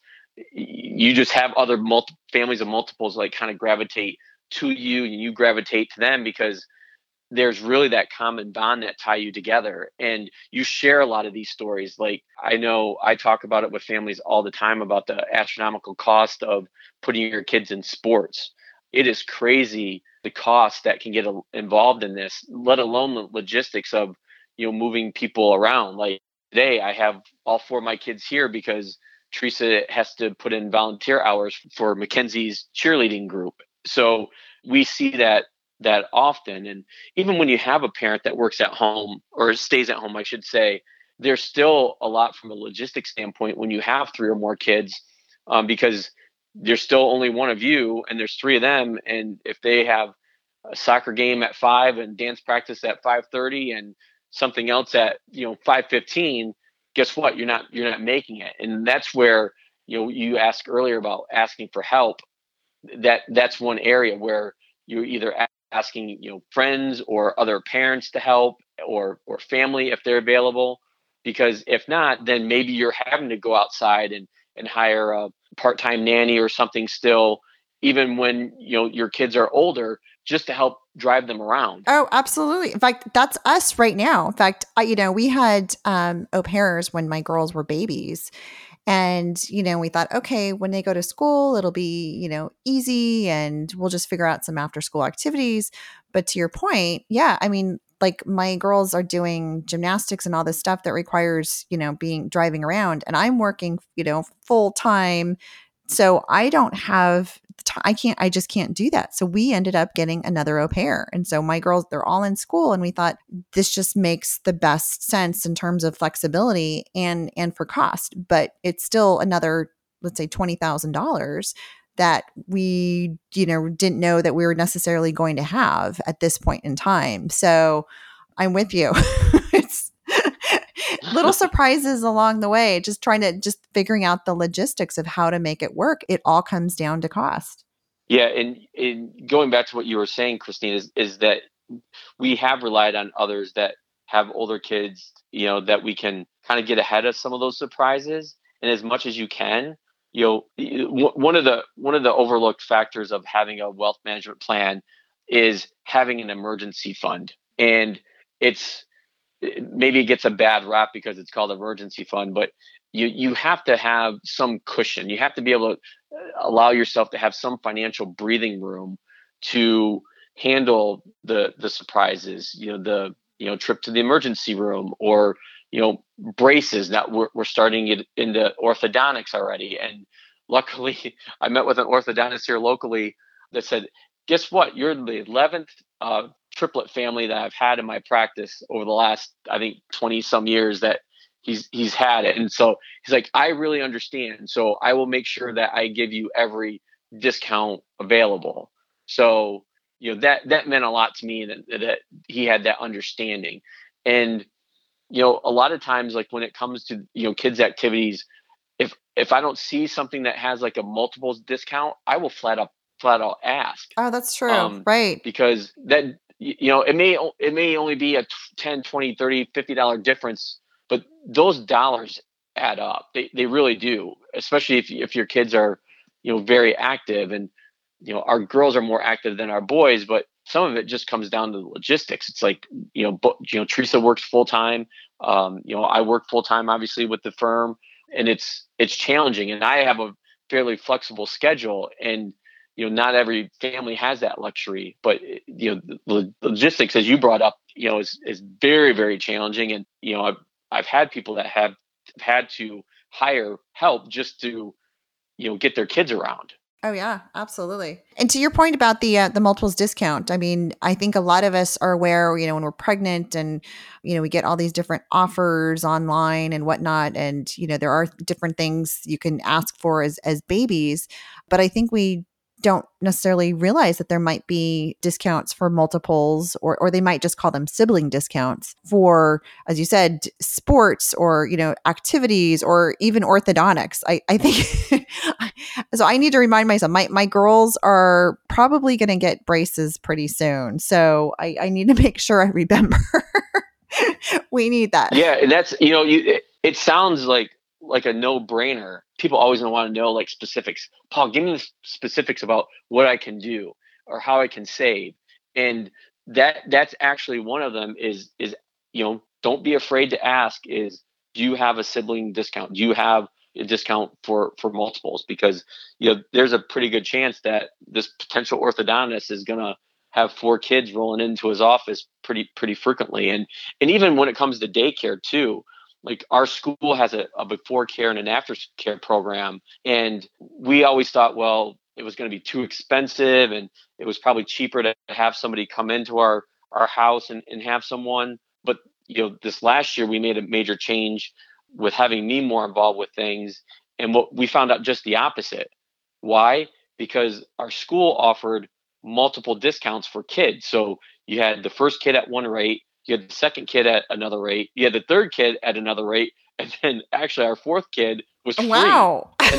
Speaker 10: you just have other families of multiples like kind of gravitate to you, and you gravitate to them because there's really that common bond that tie you together, and you share a lot of these stories. Like I know I talk about it with families all the time about the astronomical cost of putting your kids in sports. It is crazy the cost that can get involved in this, let alone the logistics of, moving people around. Like today I have all 4 of my kids here because Teresa has to put in volunteer hours for Mackenzie's cheerleading group. So we see that often. And even when you have a parent that works at home or stays at home, I should say, there's still a lot from a logistics standpoint when you have 3 or more kids, because there's still only one of you and there's 3 of them. And if they have a soccer game at 5 and dance practice at 5:30 and something else at 5:15, guess what? You're not making it. And that's where you asked earlier about asking for help. That's one area where you're either asking friends or other parents to help, or family if they're available, because if not, then maybe you're having to go outside and hire a part-time nanny or something still, even when your kids are older, just to help drive them around.
Speaker 2: Oh, absolutely. In fact, that's us right now. In fact, we had au pairs when my girls were babies. And, we thought, okay, when they go to school, it'll be, easy and we'll just figure out some after school activities. But to your point, yeah, I mean, like my girls are doing gymnastics and all this stuff that requires, driving around, and I'm working, full time. So I don't have I just can't do that. So we ended up getting another au pair. And so my girls, they're all in school, and we thought this just makes the best sense in terms of flexibility and for cost, but it's still another, let's say $20,000 that we, didn't know that we were necessarily going to have at this point in time. So I'm with you. It's little surprises along the way, just figuring out the logistics of how to make it work. It all comes down to cost.
Speaker 10: Yeah. And going back to what you were saying, Christine, is that we have relied on others that have older kids, that we can kind of get ahead of some of those surprises. And as much as you can, one of the overlooked factors of having a wealth management plan is having an emergency fund. And maybe it gets a bad rap because it's called emergency fund, but you have to have some cushion. You have to be able to allow yourself to have some financial breathing room to handle the surprises, the trip to the emergency room, or braces. That we're starting it into orthodontics already. And luckily I met with an orthodontist here locally that said, guess what? You're the 11th triplet family that I've had in my practice over the last, I think, 20 some years that he's had it. And so he's like, I really understand. So I will make sure that I give you every discount available. So, that meant a lot to me, that he had that understanding. And, a lot of times, like when it comes to, kids' activities, if I don't see something that has like a multiples discount, I will flat out ask.
Speaker 2: Oh, that's true. Right.
Speaker 10: Because that, it may only be a $10, $20, $30, $50 difference, but those dollars add up. They really do, especially if your kids are, very active. And, our girls are more active than our boys, but some of it just comes down to the logistics. It's like, Teresa works full time. I work full time, obviously, with the firm, and it's challenging. And I have a fairly flexible schedule, and not every family has that luxury. But the logistics, as you brought up, is very, very challenging. And I've had people that have had to hire help just to get their kids around.
Speaker 2: Oh yeah, absolutely. And to your point about the multiples discount, I mean, I think a lot of us are aware, when we're pregnant and we get all these different offers online and whatnot, and there are different things you can ask for as babies, but I think we don't necessarily realize that there might be discounts for multiples, or they might just call them sibling discounts for, as you said, sports or activities or even orthodontics. I think so I need to remind myself, my girls are probably going to get braces pretty soon, so I need to make sure I remember. We need that.
Speaker 10: Yeah, and that's it sounds like a no-brainer. People always want to know like specifics. Paul, give me the specifics about what I can do or how I can save. And that's actually one of them is don't be afraid to ask is, do you have a sibling discount? Do you have a discount for multiples? Because there's a pretty good chance that this potential orthodontist is going to have 4 kids rolling into his office pretty frequently. And even when it comes to daycare too, like our school has a before care and an after care program. And we always thought, well, it was going to be too expensive and it was probably cheaper to have somebody come into our house and have someone. But, this last year we made a major change with having me more involved with things. And what we found out just the opposite. Why? Because our school offered multiple discounts for kids. So you had the first kid at one rate, you had the second kid at another rate, you had the third kid at another rate, and then actually our fourth kid was free.
Speaker 2: Wow.
Speaker 10: And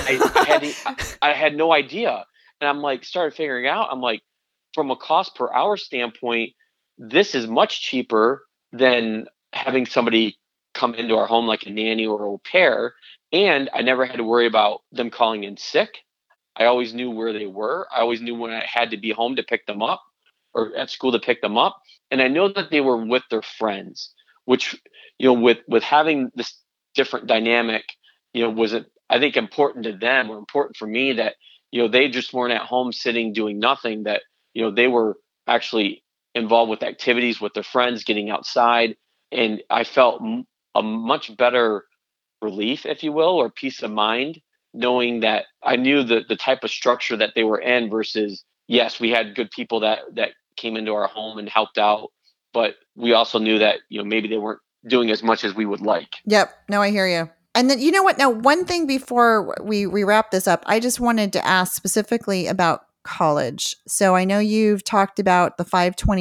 Speaker 10: I had no idea. And I'm like, started figuring out, I'm like, from a cost per hour standpoint, this is much cheaper than having somebody come into our home like a nanny or au pair. And I never had to worry about them calling in sick. I always knew where they were. I always knew when I had to be home to pick them up or at school to pick them up. And I know that they were with their friends, which, with having this different dynamic, was, I think, important to them or important for me that, they just weren't at home sitting doing nothing, that, they were actually involved with activities with their friends, getting outside. And I felt a much better relief, if you will, or peace of mind, knowing that I knew the type of structure that they were in versus, yes, we had good people that came into our home and helped out, but we also knew that, maybe they weren't doing as much as we would like.
Speaker 2: Yep. No, I hear you. And then, you know what? Now, one thing before we wrap this up, I just wanted to ask specifically about college. So I know you've talked about the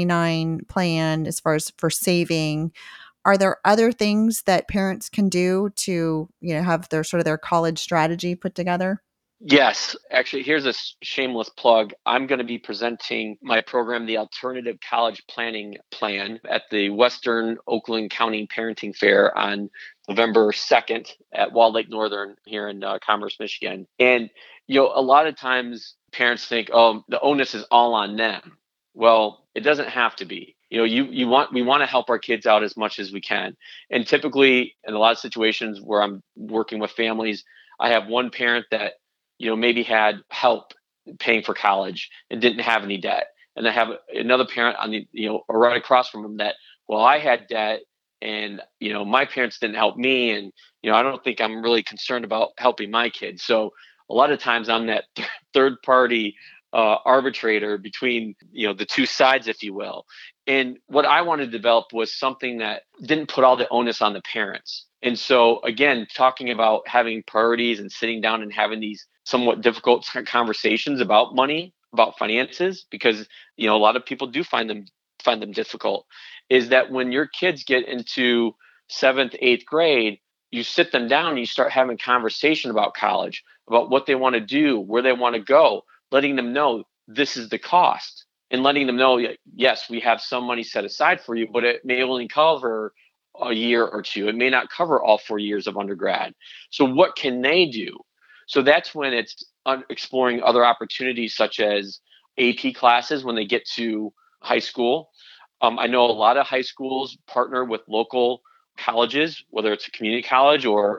Speaker 2: 529 plan as far as for saving. Are there other things that parents can do to, have their college strategy put together?
Speaker 10: Yes. Actually, here's a shameless plug. I'm going to be presenting my program, the Alternative College Planning Plan, at the Western Oakland County Parenting Fair on November 2nd at Walled Lake Northern here in Commerce, Michigan. And, a lot of times parents think, oh, the onus is all on them. Well, it doesn't have to be. We want to help our kids out as much as we can. And typically in a lot of situations where I'm working with families, I have one parent that, maybe had help paying for college and didn't have any debt. And I have another parent on the, right across from them that, well, I had debt and, my parents didn't help me. And, I don't think I'm really concerned about helping my kids. So a lot of times I'm that third party arbitrator between, the two sides, if you will. And what I wanted to develop was something that didn't put all the onus on the parents. And so, again, talking about having priorities and sitting down and having these somewhat difficult conversations about money, about finances, because, a lot of people do find them difficult, is that when your kids get into 7th, 8th grade, you sit them down and you start having conversation about college, about what they want to do, where they want to go, letting them know this is the cost. And letting them know, yes, we have some money set aside for you, but it may only cover a year or two. It may not cover all 4 years of undergrad. So what can they do? So that's when it's exploring other opportunities such as AP classes when they get to high school. I know a lot of high schools partner with local colleges, whether it's a community college or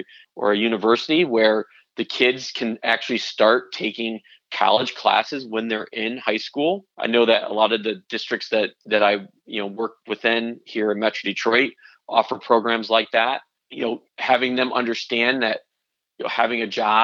Speaker 10: a university, where the kids can actually start taking college classes when they're in high school. I know that a lot of the districts that I work within here in Metro Detroit offer programs like that. Having them understand that having a job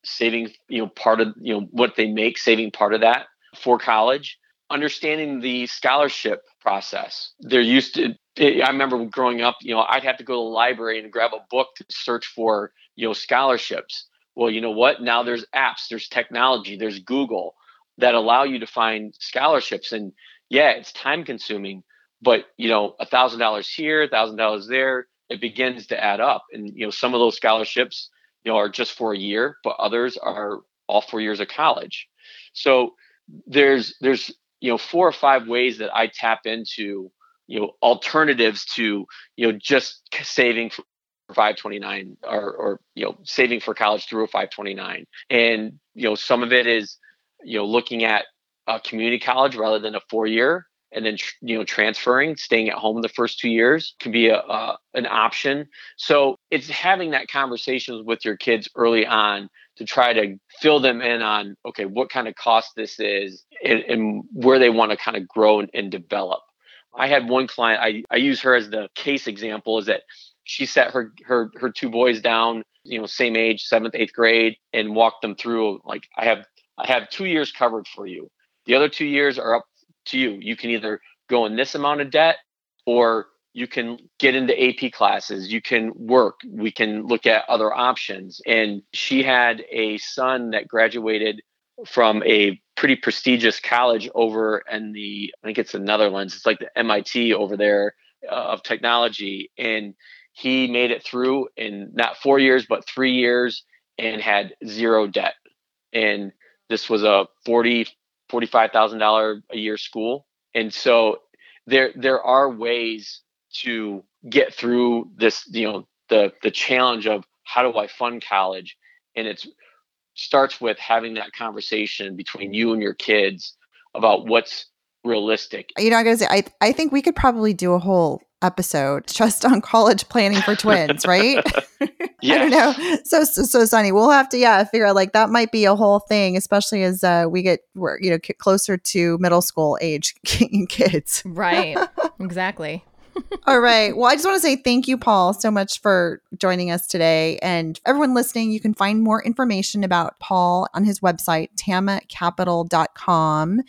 Speaker 10: saving, part of, what they make, saving part of that for college, understanding the scholarship process. They're used to, I remember growing up, I'd have to go to the library and grab a book to search for, scholarships. Well, you know what? Now there's apps, there's technology, there's Google that allow you to find scholarships. And yeah, it's time consuming, but $1,000 here, $1,000 there, it begins to add up. And, some of those scholarships, are just for a year, but others are all 4 years of college. So there's 4 or 5 ways that I tap into, alternatives to, just saving for 529 or saving for college through a 529. And, some of it is, looking at a community college rather than a 4-year, and then, transferring, staying at home the first 2 years can be an option. So it's having that conversations with your kids early on to try to fill them in on, okay, what kind of cost this is and where they want to kind of grow and develop. I had one client, I use her as the case example, is that she sat her 2 boys down, same age, 7th, 8th grade, and walked them through, like, I have 2 years covered for you. The other 2 years are up to you. You can either go in this amount of debt, or you can get into AP classes. You can work. We can look at other options. And she had a son that graduated from a pretty prestigious college over in I think it's the Netherlands. It's like the MIT over there of technology. And he made it through in not 4 years, but 3 years, and had zero debt. And this was a $45,000 a year school. And so there are ways to get through this, the challenge of how do I fund college? And it starts with having that conversation between you and your kids about what's realistic.
Speaker 2: I gotta say, I think we could probably do a whole episode just on college planning for twins, right?
Speaker 10: Yes.
Speaker 2: I don't know. So Sonny, we'll have to, figure out, like, that might be a whole thing, especially as we get closer to middle school age kids.
Speaker 8: Right. Exactly.
Speaker 2: All right. Well, I just want to say thank you, Paul, so much for joining us today. And everyone listening, you can find more information about Paul on his website, tammacapital.com,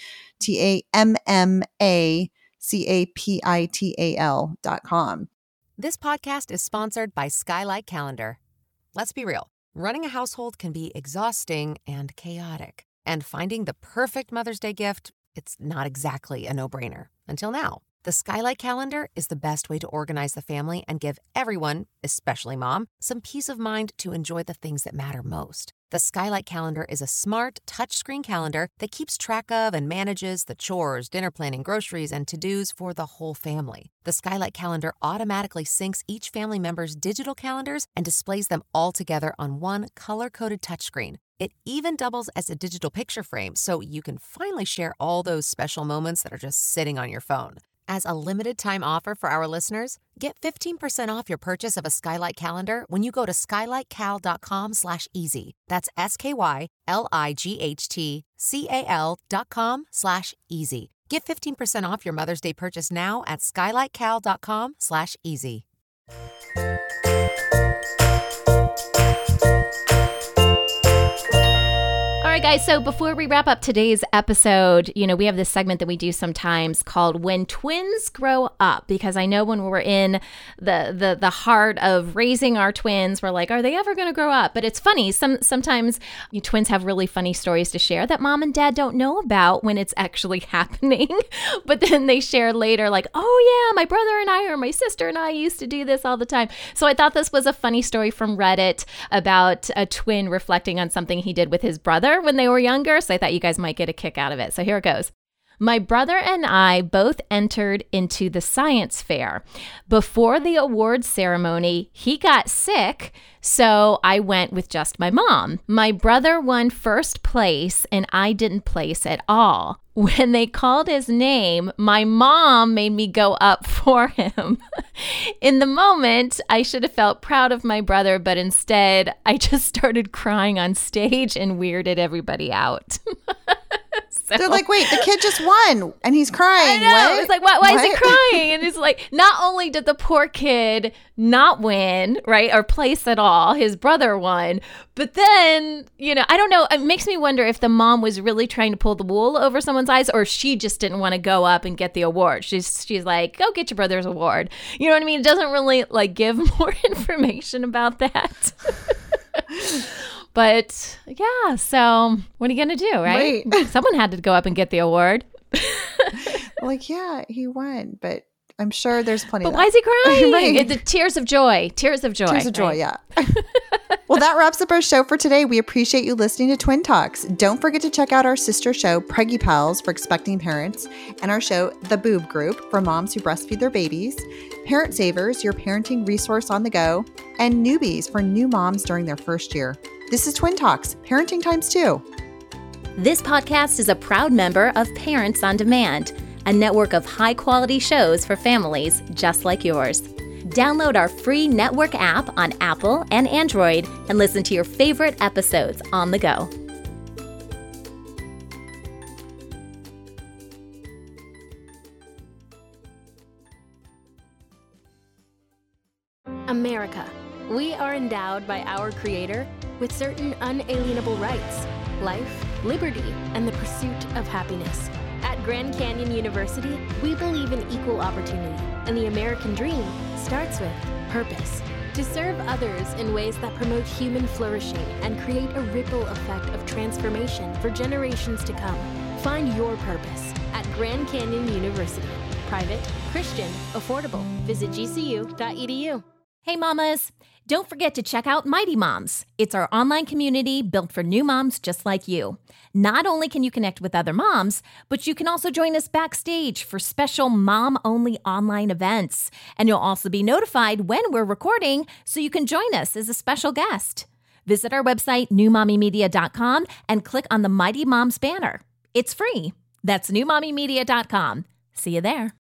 Speaker 2: TAMMACAPITAL.com.
Speaker 13: This podcast is sponsored by Skylight Calendar. Let's be real. Running a household can be exhausting and chaotic. And finding the perfect Mother's Day gift, it's not exactly a no-brainer. Until now. The Skylight Calendar is the best way to organize the family and give everyone, especially mom, some peace of mind to enjoy the things that matter most. The Skylight Calendar is a smart, touchscreen calendar that keeps track of and manages the chores, dinner planning, groceries, and to-dos for the whole family. The Skylight Calendar automatically syncs each family member's digital calendars and displays them all together on one color-coded touchscreen. It even doubles as a digital picture frame, so you can finally share all those special moments that are just sitting on your phone. As a limited-time offer for our listeners, get 15% off your purchase of a Skylight Calendar when you go to skylightcal.com/easy. That's SKYLIGHTCAL.com/easy. Get 15% off your Mother's Day purchase now at skylightcal.com/easy.
Speaker 8: All right, guys, so before we wrap up today's episode, we have this segment that we do sometimes called When Twins Grow Up, because I know when we're in the heart of raising our twins, we're like, are they ever going to grow up? But it's funny. Sometimes twins have really funny stories to share that mom and dad don't know about when it's actually happening. But then they share later like, oh, yeah, my brother and I or my sister and I used to do this all the time. So I thought this was a funny story from Reddit about a twin reflecting on something he did with his brother when they were younger, so I thought you guys might get a kick out of it. So here it goes. My brother and I both entered into the science fair. Before the awards ceremony, he got sick, so I went with just my mom. My brother won first place, and I didn't place at all. When they called his name, my mom made me go up for him. In the moment, I should have felt proud of my brother, but instead, I just started crying on stage and weirded everybody out.
Speaker 2: They're like, wait, the kid just won and he's crying.
Speaker 8: I know.
Speaker 2: What?
Speaker 8: It's like, why is he crying? And it's like, not only did the poor kid not win, right, or place at all, his brother won, but then, I don't know. It makes me wonder if the mom was really trying to pull the wool over someone's eyes, or she just didn't want to go up and get the award. She's like, go get your brother's award. You know what I mean? It doesn't really give more information about that. But yeah, so what are you going to do, right? Someone had to go up and get the award.
Speaker 2: Yeah, he won, but I'm sure there's plenty of that.
Speaker 8: But why is he crying?
Speaker 2: Right.
Speaker 8: The tears of joy. Tears of joy.
Speaker 2: Tears of joy, yeah. Well, that wraps up our show for today. We appreciate you listening to Twin Talks. Don't forget to check out our sister show, Preggy Pals, for expecting parents, and our show, The Boob Group, for moms who breastfeed their babies, Parent Savers, your parenting resource on the go, and Newbies for new moms during their first year. This is Twin Talks, Parenting Times 2.
Speaker 8: This podcast is a proud member of Parents on Demand, a network of high-quality shows for families just like yours. Download our free network app on Apple and Android and listen to your favorite episodes on the go.
Speaker 14: America. We are endowed by our Creator with certain unalienable rights: life, liberty, and the pursuit of happiness. At Grand Canyon University, we believe in equal opportunity, and the American dream starts with purpose. To serve others in ways that promote human flourishing and create a ripple effect of transformation for generations to come. Find your purpose at Grand Canyon University. Private, Christian, affordable. Visit gcu.edu.
Speaker 8: Hey mamas, don't forget to check out Mighty Moms. It's our online community built for new moms just like you. Not only can you connect with other moms, but you can also join us backstage for special mom-only online events. And you'll also be notified when we're recording, so you can join us as a special guest. Visit our website, newmommymedia.com, and click on the Mighty Moms banner. It's free. That's newmommymedia.com. See you there.